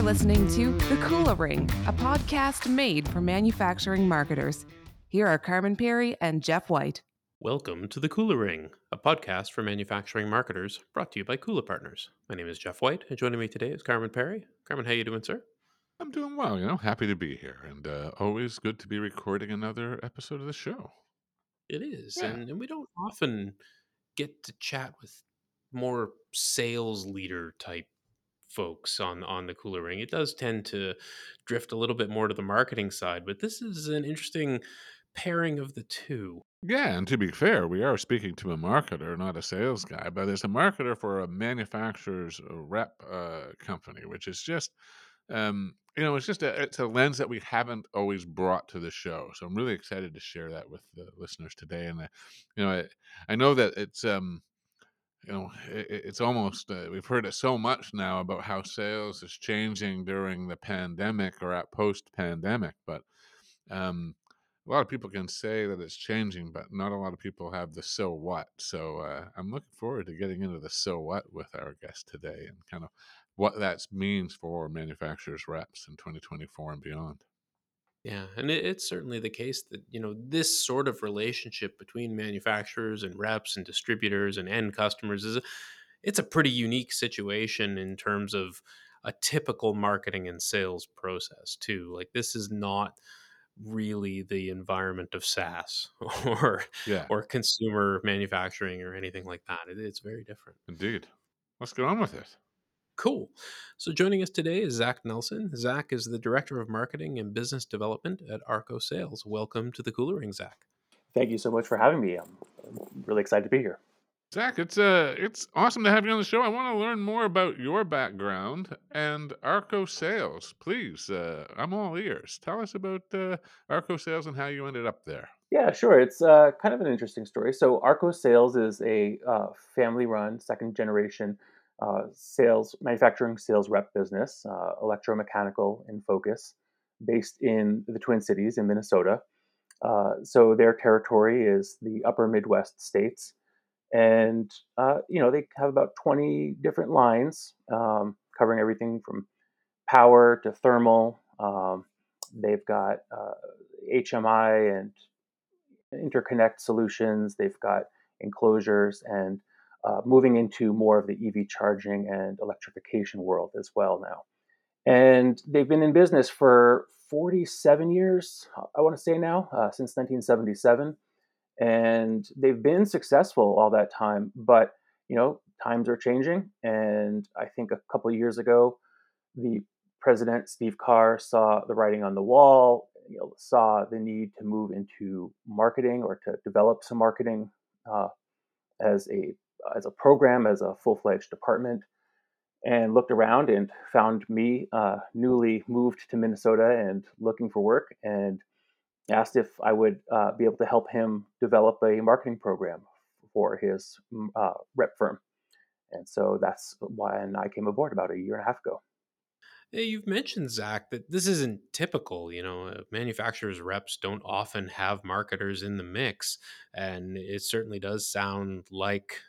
You're listening to The Kula Ring, a podcast made for manufacturing marketers. Here are Carmen Perry and Jeff White. Welcome to the Kula Ring, a podcast for manufacturing marketers brought to you by Kula Partners. My name is Jeff White, and joining me today is Carmen Perry. Carmen, how you doing, sir? I'm doing well, happy to be here, and always good to be recording another episode of the show. It is, Yeah, and we don't often get to chat with more sales leader type folks on the Kula Ring. It does tend to drift a little bit more to the marketing side, but this is an interesting pairing of the two. yeah, and to be fair, we are speaking to a marketer, not a sales guy, but it's a marketer for a manufacturer's rep company, which is just, it's a lens that we haven't always brought to the show. So I'm really excited to share that with the listeners today, and I know that it's almost we've heard it so much now about how sales is changing during the pandemic or at post-pandemic, but um, a lot of people can say that it's changing, but not a lot of people have the so what. So I'm looking forward to getting into the so what with our guest today and kind of what that means for manufacturers reps in 2024 and beyond. Yeah, and it's certainly the case that, this sort of relationship between manufacturers and reps and distributors and end customers it's a pretty unique situation in terms of a typical marketing and sales process too. Like, this is not really the environment of SaaS or Yeah, or consumer manufacturing or anything like that. It's very different. indeed. Let's get on with it. Cool. So joining us today is Zach Nelson. Zach is the Director of Marketing and Business Development at Arco Sales. Welcome to the Cooler Ring, Zach. Thank you so much for having me. I'm really excited to be here. Zach, it's awesome to have you on the show. I want to learn more about your background and Arco Sales. Please, I'm all ears. Tell us about Arco Sales and how you ended up there. Yeah, sure. It's kind of an interesting story. So, Arco Sales is a family-run, second-generation manufacturing sales rep business, electromechanical in focus, based in the Twin Cities in Minnesota. So, their territory is the Upper Midwest states, and they have about 20 different lines covering everything from power to thermal. They've got HMI and interconnect solutions. They've got enclosures and moving into more of the EV charging and electrification world as well now. And they've been in business for 47 years, I want to say now, since 1977. And they've been successful all that time. But, times are changing. And I think a couple of years ago, the president, Steve Carr, saw the writing on the wall, saw the need to move into marketing or to develop some marketing uh, as a program, as a full-fledged department, and looked around and found me newly moved to Minnesota and looking for work, and asked if I would be able to help him develop a marketing program for his rep firm. And so that's why I came aboard about a year and a half ago. Hey, you've mentioned, Zach, that this isn't typical. Manufacturers' reps don't often have marketers in the mix. And it certainly does sound like,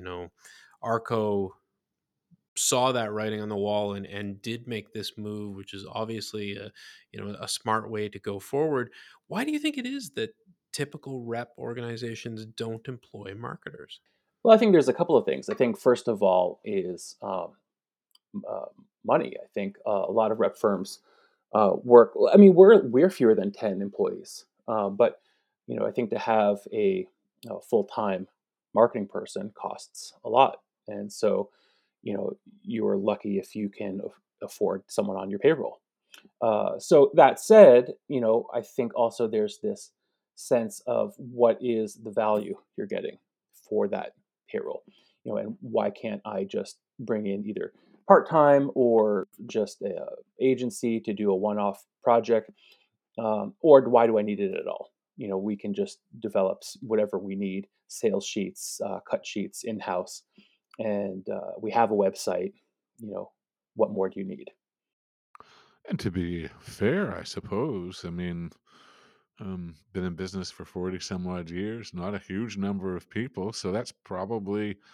Arco saw that writing on the wall and did make this move, which is obviously a smart way to go forward. Why do you think it is that typical rep organizations don't employ marketers? Well, I think there's a couple of things. I think first of all is uh, money. I think a lot of rep firms work. I mean, we're fewer than 10 employees, but I think to have a full time marketing person costs a lot, and so you are lucky if you can afford someone on your payroll. So that said, I think also there's this sense of what is the value you're getting for that payroll, and why can't I just bring in either part time or just a agency to do a one off project, or why do I need it at all? We can just develop whatever we need, sales sheets, cut sheets in house, and we have a website. You know, what more do you need? And to be fair, I suppose, been in business for 40 some odd years, not a huge number of people. So that's probably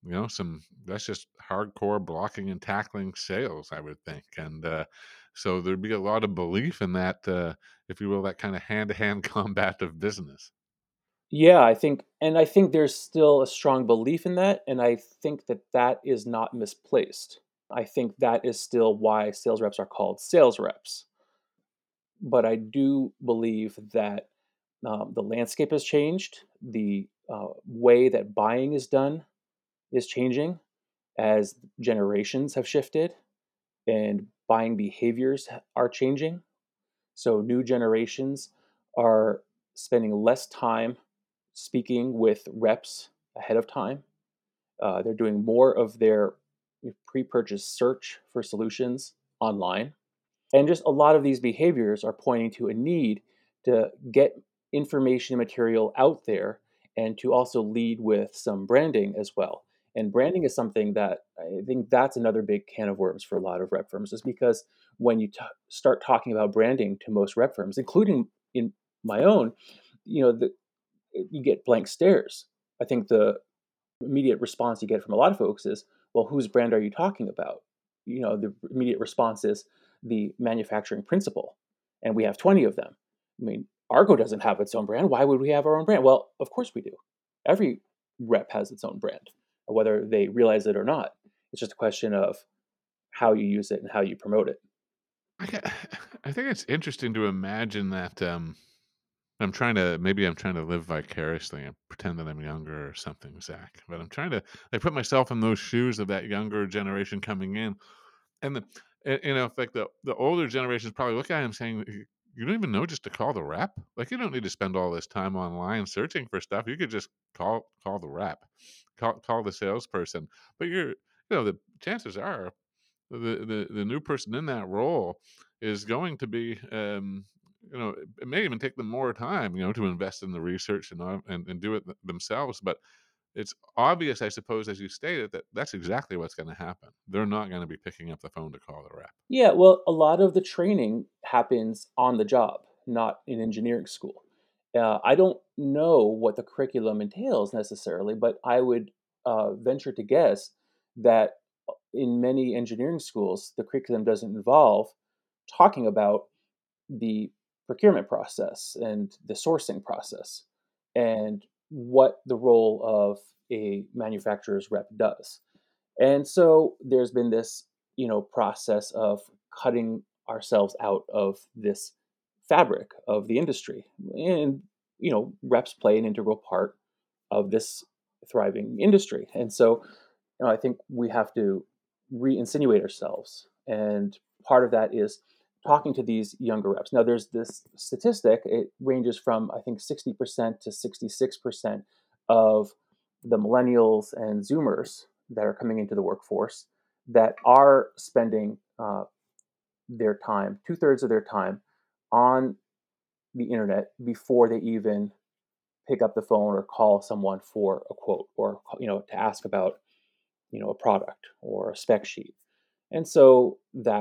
that's just hardcore blocking and tackling sales, I would think. And so there'd be a lot of belief in that, if you will, that kind of hand-to-hand combat of business. Yeah, I think there's still a strong belief in that, and I think that that is not misplaced. I think that is still why sales reps are called sales reps. But I do believe that the landscape has changed. The way that buying is done is changing as generations have shifted and buying behaviors are changing. So new generations are spending less time speaking with reps ahead of time. They're doing more of their pre-purchase search for solutions online. And just a lot of these behaviors are pointing to a need to get information and material out there and to also lead with some branding as well. And branding is something that I think that's another big can of worms for a lot of rep firms, is because when you start talking about branding to most rep firms, including in my own, you know, you get blank stares. I think the immediate response you get from a lot of folks is, well, whose brand are you talking about? The immediate response is the manufacturing principle, and we have 20 of them. I mean, Argo doesn't have its own brand. Why would we have our own brand? Well, of course we do. Every rep has its own brand, whether they realize it or not. It's just a question of how you use it and how you promote it. I, ca- I think it's interesting to imagine that. I'm trying to live vicariously and pretend that I'm younger or something, Zach. But I'm trying to put myself in those shoes of that younger generation coming in, and if like the older generations probably look at him saying, "You don't even know just to call the rep. Like you don't need to spend all this time online searching for stuff. You could just call the rep, call the salesperson." But the chances are the new person in that role is going to be it may even take them more time to invest in the research and do it themselves, but it's obvious, I suppose, as you stated, that that's exactly what's going to happen. They're not going to be picking up the phone to call the rep. Yeah, well, a lot of the training happens on the job, not in engineering school. I don't know what the curriculum entails necessarily, but I would venture to guess that in many engineering schools, the curriculum doesn't involve talking about the procurement process and the sourcing process and what the role of a manufacturer's rep does. And so there's been this, process of cutting ourselves out of this fabric of the industry. And, reps play an integral part of this thriving industry. And so, I think we have to re-insinuate ourselves. And part of that is talking to these younger reps. Now, there's this statistic, it ranges from, I think, 60% to 66% of the millennials and Zoomers that are coming into the workforce that are spending their time, two-thirds of their time, on the internet before they even pick up the phone or call someone for a quote or to ask about a product or a spec sheet. And so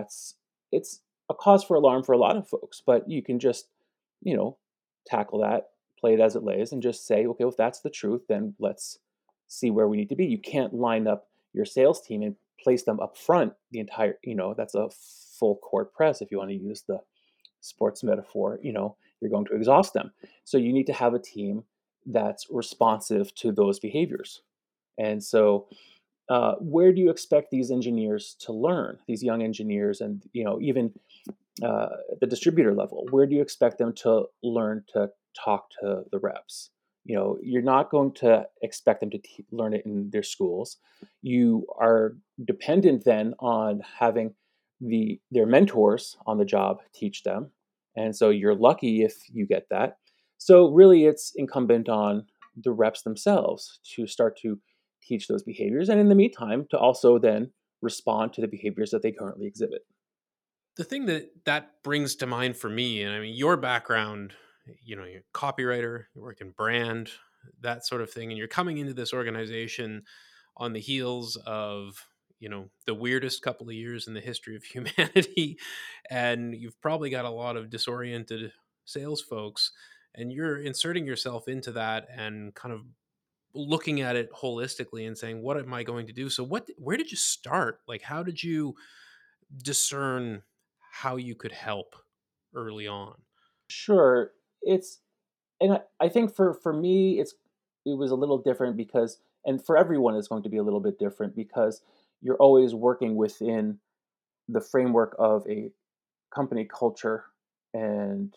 it's a cause for alarm for a lot of folks, but you can just, you know, tackle that, play it as it lays, and just say, okay, well, if that's the truth, then let's see where we need to be. You can't line up your sales team and place them up front the entire, that's a full court press if you want to use the sports metaphor, you're going to exhaust them. So you need to have a team that's responsive to those behaviors. And so where do you expect these engineers to learn, these young engineers, and even at the distributor level, where do you expect them to learn to talk to the reps? You're not going to expect them to learn it in their schools. You are dependent then on having their mentors on the job teach them, and so you're lucky if you get that. So really, it's incumbent on the reps themselves to start to teach those behaviors, and in the meantime, to also then respond to the behaviors that they currently exhibit. The thing that brings to mind for me, and I mean, your background, you're a copywriter, you work in brand, that sort of thing, and you're coming into this organization on the heels of the weirdest couple of years in the history of humanity, and you've probably got a lot of disoriented sales folks, and you're inserting yourself into that and kind of looking at it holistically and saying, what am I going to do? So where did you start? Like, how did you discern how you could help early on? Sure. It's and I think for me it was a little different because and for everyone it's going to be a little bit different because you're always working within the framework of a company culture and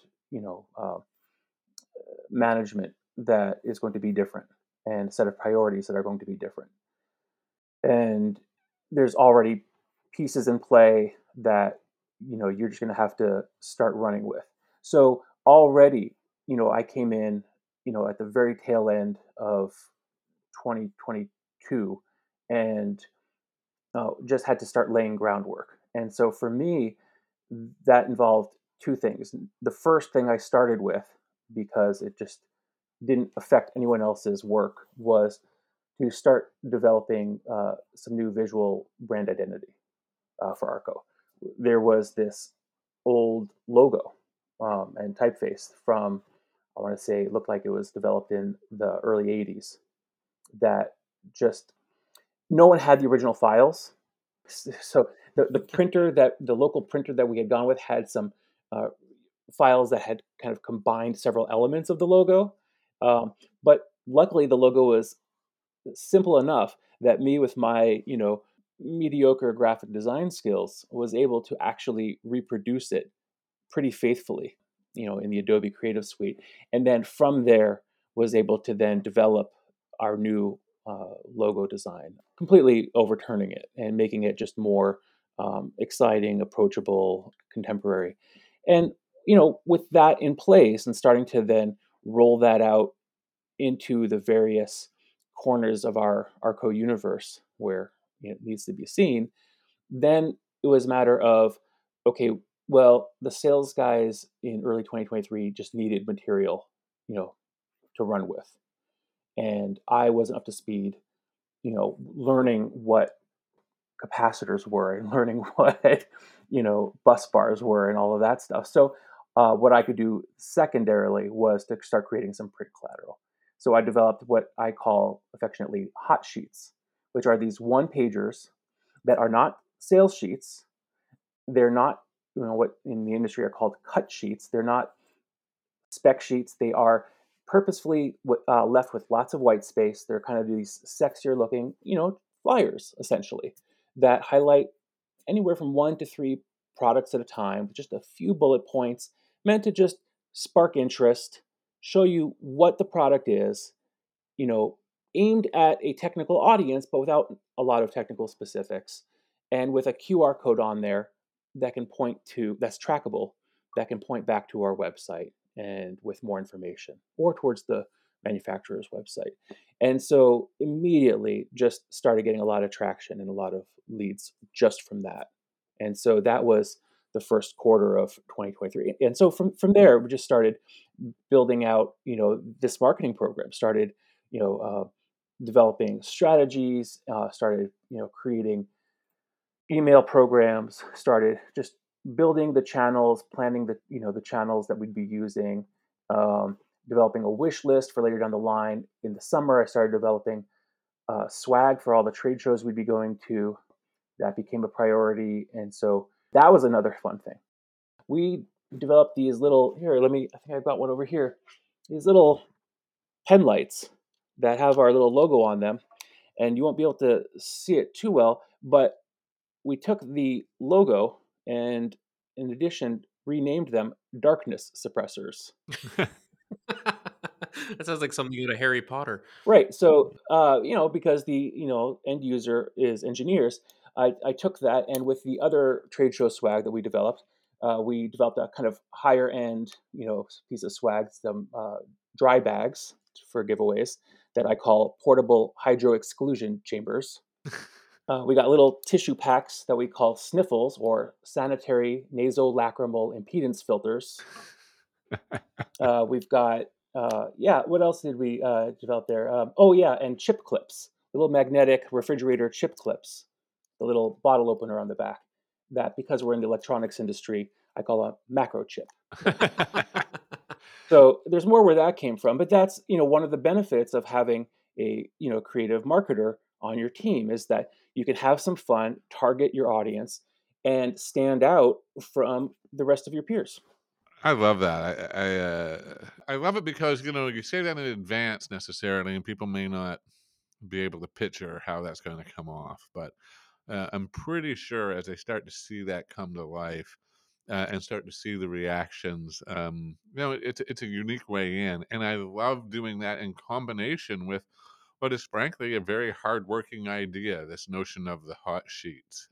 management that is going to be different and a set of priorities that are going to be different. And there's already pieces in play that you're just going to have to start running with. So already, I came in, at the very tail end of 2022 and just had to start laying groundwork. And so for me, that involved two things. The first thing I started with, because it just didn't affect anyone else's work, was to start developing some new visual brand identity for Arco. There was this old logo and typeface from, I want to say, it looked like it was developed in the early 80s that just no one had the original files. So the printer that the local printer that we had gone with had some uh, files that had kind of combined several elements of the logo. But luckily, the logo was simple enough that me, with my mediocre graphic design skills, was able to actually reproduce it pretty faithfully, in the Adobe Creative Suite, and then from there was able to then develop our new logo design, completely overturning it and making it just more exciting, approachable, contemporary. And with that in place and starting to then roll that out into the various corners of our Arco universe where it needs to be seen, then it was a matter of, okay, well, the sales guys in early 2023 just needed material, to run with. And I wasn't up to speed, learning what capacitors were and learning what, bus bars were and all of that stuff. So what I could do secondarily was to start creating some print collateral. So I developed what I call affectionately hot sheets, which are these one pagers that are not sales sheets. They're not, what in the industry are called cut sheets. They're not spec sheets. They are purposefully left with lots of white space. They're kind of these sexier looking, flyers essentially that highlight anywhere from 1 to 3 products at a time, just a few bullet points meant to just spark interest, show you what the product is, you know, aimed at a technical audience, but without a lot of technical specifics, and with a QR code on there that can point to, that's trackable, that can point back to our website and with more information or towards the manufacturer's website. And so immediately just started getting a lot of traction and a lot of leads just from that. And so that was the first quarter of 2023. And so from there, we just started building out, this marketing program, started, you know, uh, developing strategies, started, creating email programs, started just building the channels, planning the channels that we'd be using, um, developing a wish list for later down the line. In the summer, I started developing swag for all the trade shows we'd be going to. That became a priority, and so that was another fun thing. We developed these little here. I think I've got one over here. These little pen lights that have our little logo on them, and you won't be able to see it too well, but we took the logo and, in addition, renamed them darkness suppressors. That sounds like something out of Harry Potter. Right. So, because the end user is engineers, I took that, and with the other trade show swag that we developed a kind of higher end piece of swag, some dry bags for giveaways that I call portable hydro exclusion chambers. We got little tissue packs that we call sniffles or sanitary nasolacrimal impedance filters. We've got, yeah, what else did we develop there? Oh, yeah, and chip clips, little magnetic refrigerator chip clips, the little bottle opener on the back. That, because we're in the electronics industry, I call a macro chip. So there's more where that came from, but that's one of the benefits of having a creative marketer on your team, is that you can have some fun, target your audience, and stand out from the rest of your peers. I love that. I love it because you say that in advance necessarily, and people may not be able to picture how that's going to come off. But I'm pretty sure as they start to see that come to life and start to see the reactions, it's a unique way in, and I love doing that in combination with what is frankly a very hardworking idea. This notion of the hot sheets.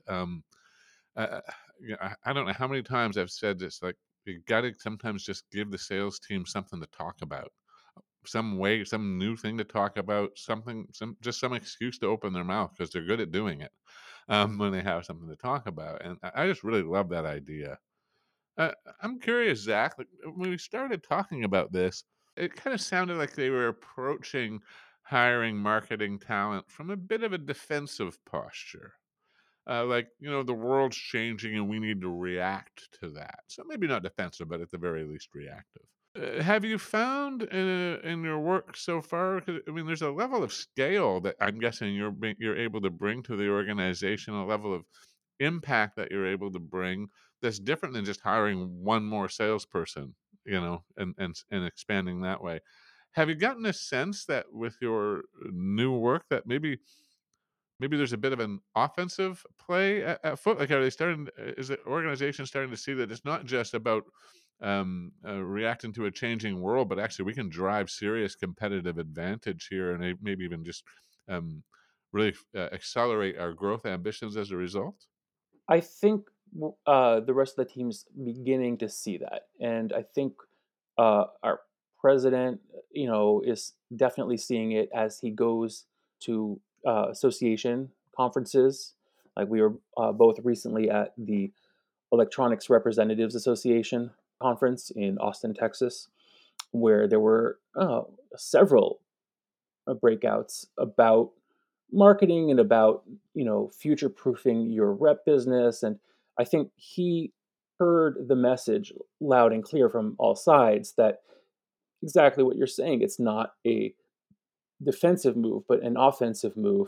Uh, I don't know how many times I've said this. Like you got to sometimes just give the sales team something to talk about, some way, some new thing to talk about, something, some excuse to open their mouth because they're good at doing it when they have something to talk about. And I just really love that idea. Uh, I'm curious, Zach. Like, when we started talking about this, it kind of sounded like they were approaching hiring marketing talent from a bit of a defensive posture. Like, the world's changing and we need to react to that. So maybe not defensive, but at the very least reactive. Have you found in your work so far? 'Cause, I mean, there's a level of scale that I'm guessing you're able to bring to the organization, a level of impact that you're able to bring that's different than just hiring one more salesperson, and expanding that way. Have you gotten a sense that with your new work that maybe there's a bit of an offensive play at foot? Like, are they starting? Is the organization starting to see that it's not just about reacting to a changing world, but actually we can drive serious competitive advantage here, and maybe even just um, really accelerate our growth ambitions as a result? I think the rest of the team's beginning to see that, and I think our president, is definitely seeing it as he goes to association conferences. Like we were both recently at the Electronics Representatives Association conference in Austin, Texas, where there were several breakouts about marketing and about future proofing your rep business. And I think he heard the message loud and clear from all sides that exactly what you're saying, it's not a defensive move but an offensive move,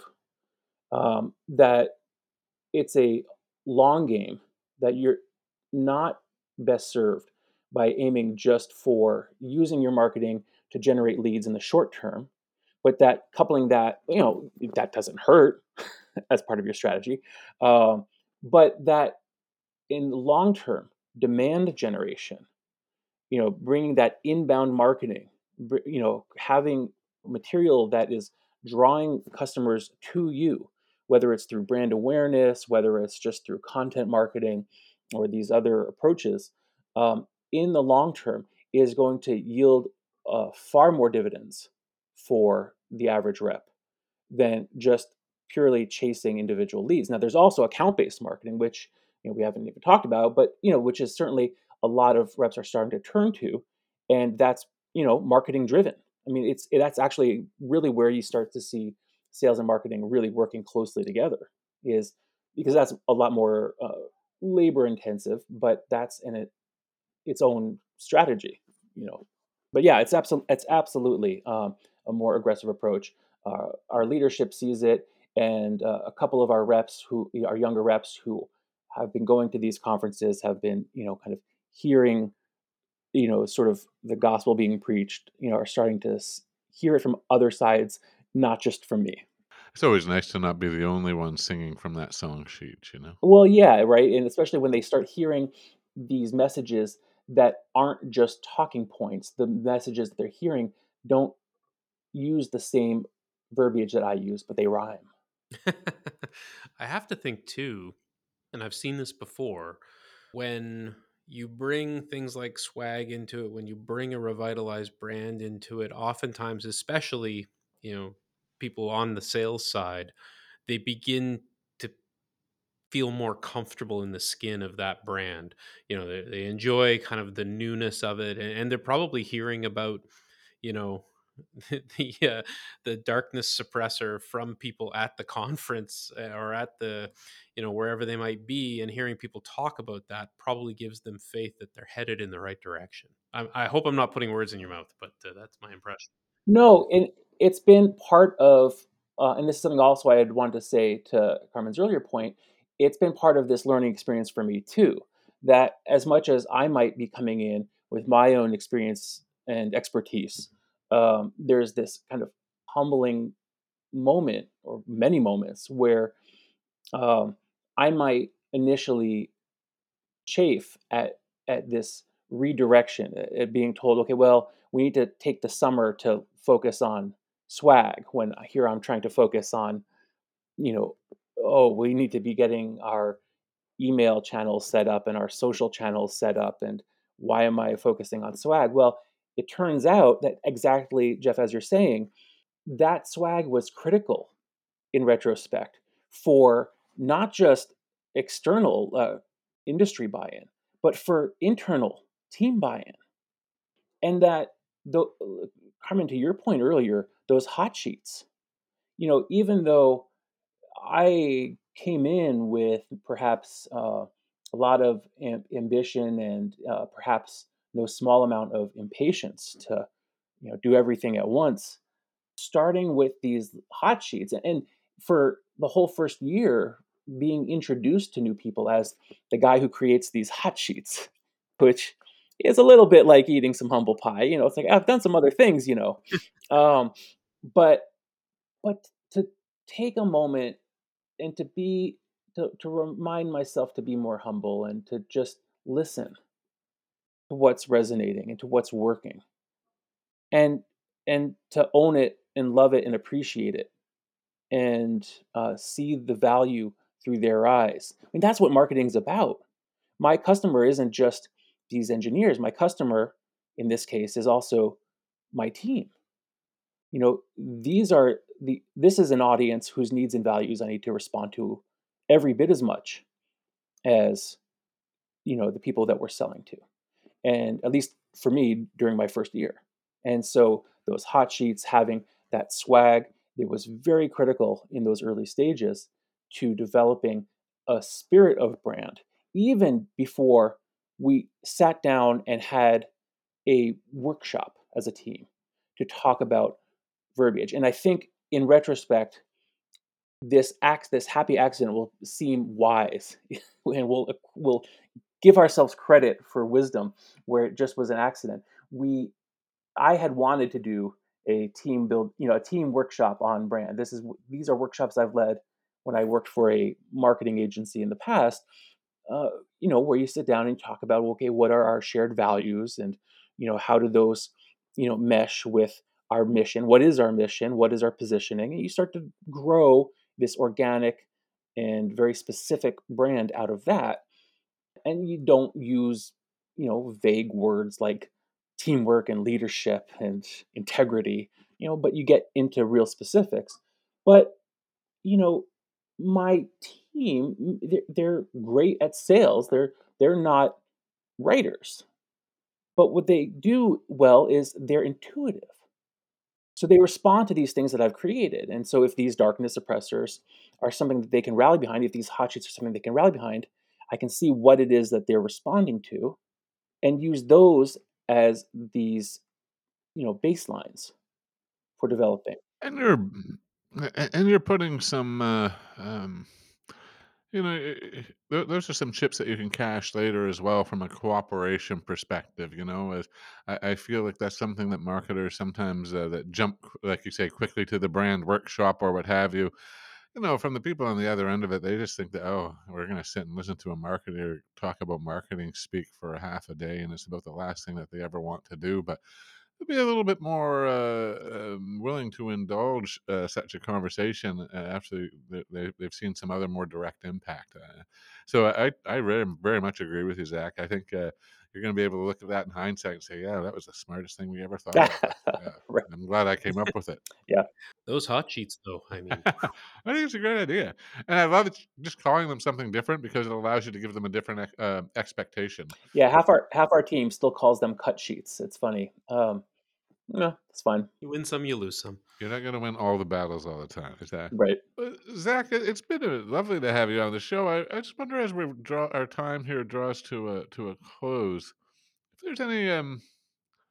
that it's a long game, that you're not best served by aiming just for using your marketing to generate leads in the short term, but that coupling that, that doesn't hurt as part of your strategy, um, but that in long term demand generation, bringing that inbound marketing, having material that is drawing customers to you, whether it's through brand awareness, whether it's just through content marketing or these other approaches, in the long term is going to yield far more dividends for the average rep than just purely chasing individual leads. Now, there's also account-based marketing, which we haven't even talked about, but which is certainly a lot of reps are starting to turn to, and that's marketing driven. I mean, that's actually really where you start to see sales and marketing really working closely together, is because that's a lot more labor intensive, but that's its own strategy, you know. But yeah, it's absolutely a more aggressive approach. Our leadership sees it, and a couple of our reps who our younger reps who have been going to these conferences have been kind of hearing sort of the gospel being preached. Are starting to hear it from other sides, not just from me. It's always nice to not be the only one singing from that song sheet. Well, yeah, right, and especially when they start hearing these messages that aren't just talking points. The messages that they're hearing don't use the same verbiage that I use, but they rhyme. I have to think too, and I've seen this before, when you bring things like swag into it, when you bring a revitalized brand into it, oftentimes, especially, people on the sales side, they begin to feel more comfortable in the skin of that brand. They enjoy kind of the newness of it, and they're probably hearing about, you know, the the darkness suppressor from people at the conference, or at the, wherever they might be, and hearing people talk about that probably gives them faith that they're headed in the right direction. I hope I'm not putting words in your mouth, but that's my impression. No, and it's been part of, and this is something also I had wanted to say to Carmen's earlier point. It's been part of this learning experience for me too. That as much as I might be coming in with my own experience and expertise, there's this kind of humbling moment or many moments where um, I might initially chafe at this redirection, at being told, okay, well, we need to take the summer to focus on swag. When here I'm trying to focus on, you know, oh, we need to be getting our email channels set up and our social channels set up, and why am I focusing on swag? Well, it turns out that exactly, Jeff, as you're saying, that swag was critical in retrospect for not just external industry buy-in, but for internal team buy-in. And that the Carmen, to your point earlier, those hot sheets, even though I came in with perhaps a lot of ambition and perhaps no small amount of impatience to do everything at once, starting with these hot sheets and for the whole first year being introduced to new people as the guy who creates these hot sheets, which is a little bit like eating some humble pie. It's like I've done some other things, um, but to take a moment and to remind myself to be more humble and to just listen to what's resonating and to what's working, and to own it and love it and appreciate it, and see the value through their eyes. I mean, that's what marketing is about. My customer isn't just these engineers. My customer, in this case, is also my team. This is an audience whose needs and values I need to respond to every bit as much as the people that we're selling to, and at least for me during my first year. And so those hot sheets, having that swag, it was very critical in those early stages to developing a spirit of brand, even before we sat down and had a workshop as a team to talk about verbiage. And I think in retrospect, this happy accident will seem wise, and we'll give ourselves credit for wisdom where it just was an accident. We I had wanted to do a team build, a team workshop on brand. These are workshops I've led when I worked for a marketing agency in the past. Uh, where you sit down and talk about, okay, what are our shared values, and how do those mesh with our mission? What is our mission? What is our positioning? And you start to grow this organic and very specific brand out of that, and you don't use vague words like teamwork and leadership and integrity, but you get into real specifics. But you know my team, they're great at sales. They're not writers, but what they do well is they're intuitive, so they respond to these things that I've created. And so if these darkness suppressors are something that they can rally behind, if these hot sheets are something they can rally behind, I can see what it is that they're responding to and use those as these, baselines for developing. And you're putting some, those are some chips that you can cash later as well from a cooperation perspective. As I feel like that's something that marketers sometimes that jump, like you say, quickly to the brand workshop or what have you. From the people on the other end of it, they just think that, oh, we're going to sit and listen to a marketer talk about marketing speak for a half a day, and it's about the last thing that they ever want to do. But be a little bit more willing to indulge such a conversation after they've seen some other more direct impact. So I very much agree with you, Zach. I think you're going to be able to look at that in hindsight and say, yeah, that was the smartest thing we ever thought of. Right. I'm glad I came up with it. Yeah. Those hot sheets, though, I mean, I think it's a great idea, and I love it, just calling them something different because it allows you to give them a different expectation. Yeah. Half our team still calls them cut sheets. It's funny. No, it's fine. you win some, you lose some. You're not going to win all the battles all the time, is that? Right. Zach, it's been lovely to have you on the show. I just wonder, as we draw our time here draws to a close, if there's any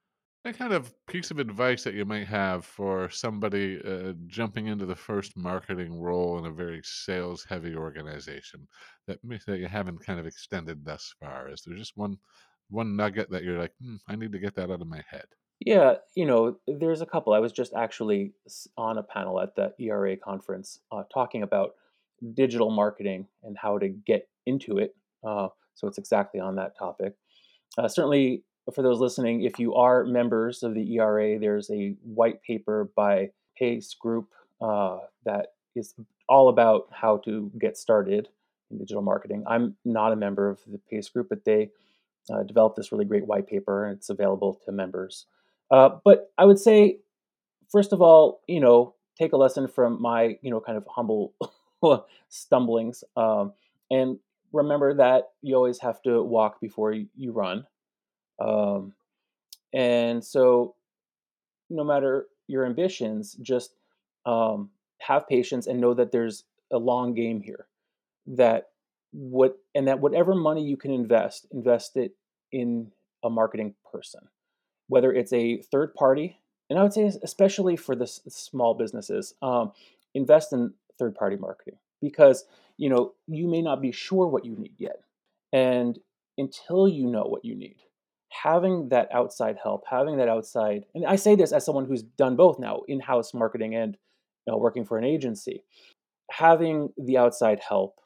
That kind of piece of advice that you might have for somebody jumping into the first marketing role in a very sales-heavy organization that you haven't kind of extended thus far? Is there just one nugget that you're like, I need to get that out of my head? Yeah, there's a couple. I was just actually on a panel at the ERA conference talking about digital marketing and how to get into it. So it's exactly on that topic. Certainly, for those listening, if you are members of the ERA, there's a white paper by Pace Group that is all about how to get started in digital marketing. I'm not a member of the Pace Group, but they developed this really great white paper, and it's available to members. But I would say, first of all, take a lesson from my, kind of humble stumblings, and remember that you always have to walk before you run. Um, and so, no matter your ambitions, just have patience and know that there's a long game here. That that whatever money you can invest it in a marketing person, whether it's a third party, and I would say especially for the small businesses, invest in third party marketing because you may not be sure what you need yet, and until you know what you need, having that outside help, having that outside, and I say this as someone who's done both now, in-house marketing and working for an agency, having the outside help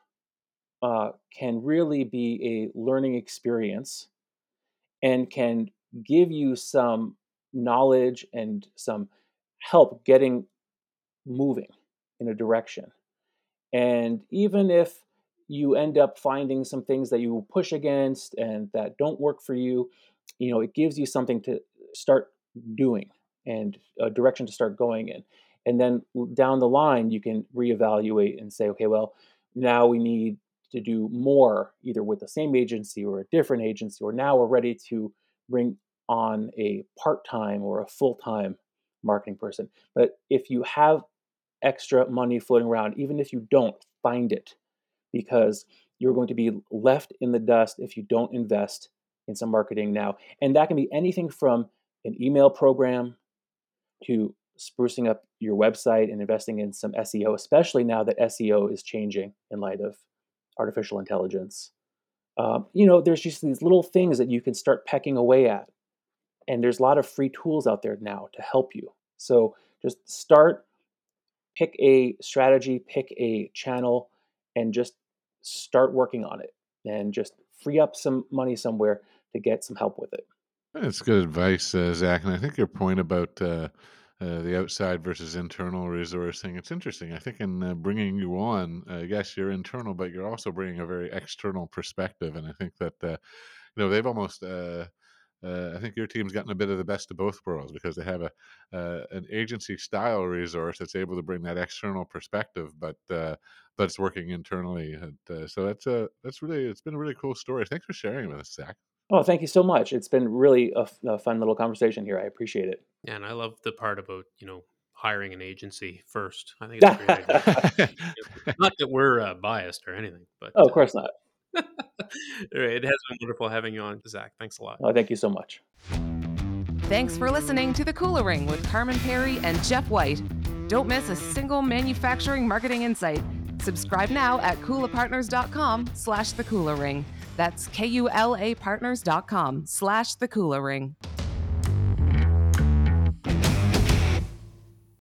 can really be a learning experience and can give you some knowledge and some help getting moving in a direction. And even if you end up finding some things that you push against and that don't work for you, it gives you something to start doing and a direction to start going in. And then down the line, you can reevaluate and say, okay, well, now we need to do more, either with the same agency or a different agency, or now we're ready to bring on a part time or a full time marketing person. But if you have extra money floating around, even if you don't find it, because you're going to be left in the dust if you don't invest in some marketing now. And that can be anything from an email program to sprucing up your website and investing in some SEO, especially now that SEO is changing in light of artificial intelligence. There's just these little things that you can start pecking away at. And there's a lot of free tools out there now to help you. So just pick a strategy, pick a channel, and just start working on it. And just free up some money somewhere to get some help with it. That's good advice, Zach. And I think your point about the outside versus internal resource thing, it's interesting. I think in bringing you on, yes, you're internal, but you're also bringing a very external perspective. And I think that, they've almost, I think your team's gotten a bit of the best of both worlds because they have an agency style resource that's able to bring that external perspective, but it's working internally. And, so it's been a really cool story. Thanks for sharing it with us, Zach. Oh, thank you so much. It's been really a fun little conversation here. I appreciate it. Yeah, and I love the part about, hiring an agency first. I think it's a great idea. Not that we're biased or anything, but Oh, of course not. all right, it has been wonderful having you on, Zach. Thanks a lot. Oh, thank you so much. Thanks for listening to The Coolering with Carman Perry and Jeff White. Don't miss a single manufacturing marketing insight. Subscribe now at KulaPartners.com/thecoolering. That's KULAPartners.com/thecoolering.